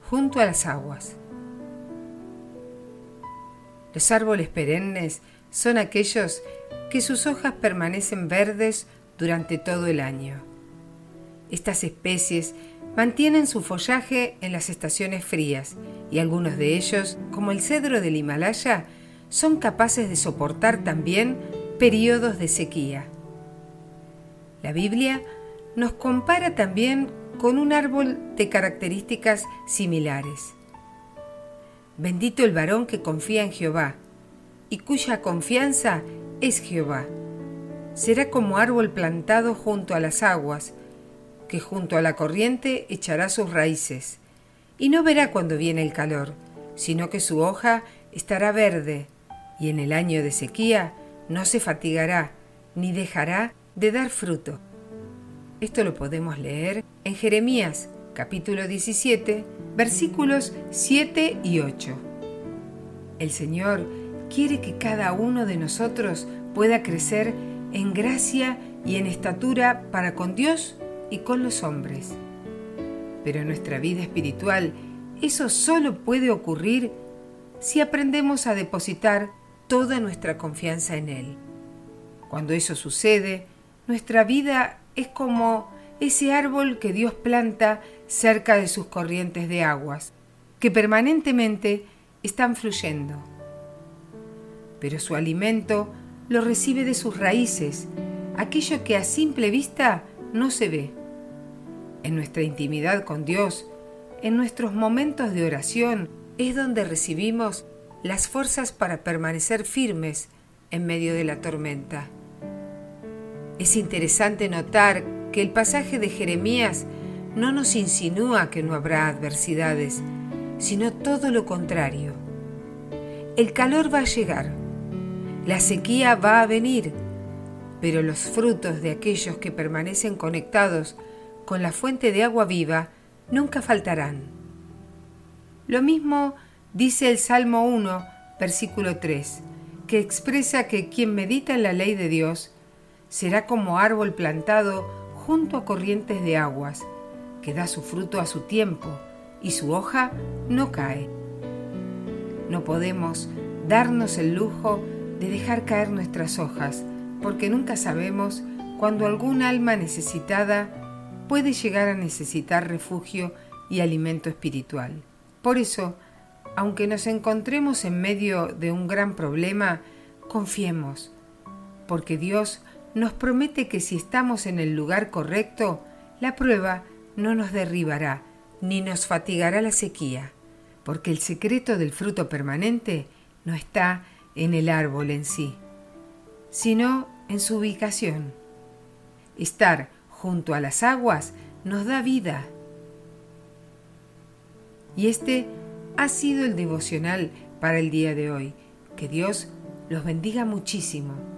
junto a las aguas. Los árboles perennes son aquellos que sus hojas permanecen verdes durante todo el año. Estas especies mantienen su follaje en las estaciones frías y algunos de ellos, como el cedro del Himalaya, son capaces de soportar también periodos de sequía. La Biblia nos compara también con un árbol de características similares. Bendito el varón que confía en Jehová y cuya confianza es Jehová. Será como árbol plantado junto a las aguas, que junto a la corriente echará sus raíces, y no verá cuando viene el calor, sino que su hoja estará verde, y en el año de sequía no se fatigará, ni dejará de dar fruto. Esto lo podemos leer en Jeremías, capítulo 17, versículos 7 y 8. El Señor quiere que cada uno de nosotros pueda crecer en gracia y en estatura para con Dios y con los hombres. Pero en nuestra vida espiritual eso solo puede ocurrir si aprendemos a depositar toda nuestra confianza en Él. Cuando eso sucede, nuestra vida es como ese árbol que Dios planta cerca de sus corrientes de aguas, que permanentemente están fluyendo. Pero su alimento lo recibe de sus raíces, aquello que a simple vista no se ve. En nuestra intimidad con Dios, en nuestros momentos de oración, es donde recibimos las fuerzas para permanecer firmes en medio de la tormenta. Es interesante notar que el pasaje de Jeremías no nos insinúa que no habrá adversidades, sino todo lo contrario. El calor va a llegar, la sequía va a venir, pero los frutos de aquellos que permanecen conectados con la fuente de agua viva nunca faltarán. Lo mismo dice el Salmo 1, versículo 3, que expresa que quien medita en la ley de Dios será como árbol plantado junto a corrientes de aguas, que da su fruto a su tiempo y su hoja no cae. No podemos darnos el lujo de dejar caer nuestras hojas, porque nunca sabemos cuándo algún alma necesitada puede llegar a necesitar refugio y alimento espiritual. Por eso, aunque nos encontremos en medio de un gran problema, confiemos, porque Dios nos promete que si estamos en el lugar correcto, la prueba no nos derribará ni nos fatigará la sequía, porque el secreto del fruto permanente no está en el árbol en sí, sino en su ubicación. Estar junto a las aguas nos da vida. Y este ha sido el devocional para el día de hoy. Que Dios los bendiga muchísimo.